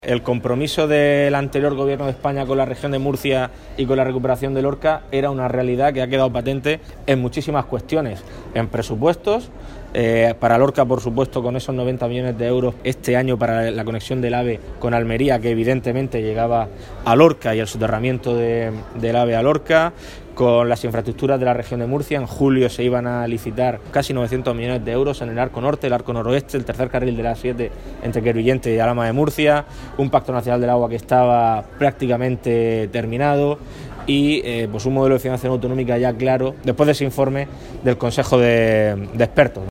El compromiso del anterior gobierno de España con la región de Murcia y con la recuperación de Lorca era una realidad que ha quedado patente en muchísimas cuestiones, en presupuestos, para Lorca por supuesto con esos 90 millones de euros este año para la conexión del AVE con Almería, que evidentemente llegaba a Lorca, y el soterramiento del AVE a Lorca. Con las infraestructuras de la región de Murcia, en julio se iban a licitar casi 900 millones de euros en el arco norte, el arco noroeste, el tercer carril de la A7 entre Quervillente y Alhama de Murcia, un pacto nacional del agua que estaba prácticamente terminado y pues un modelo de financiación autonómica ya claro después de ese informe del Consejo de Expertos.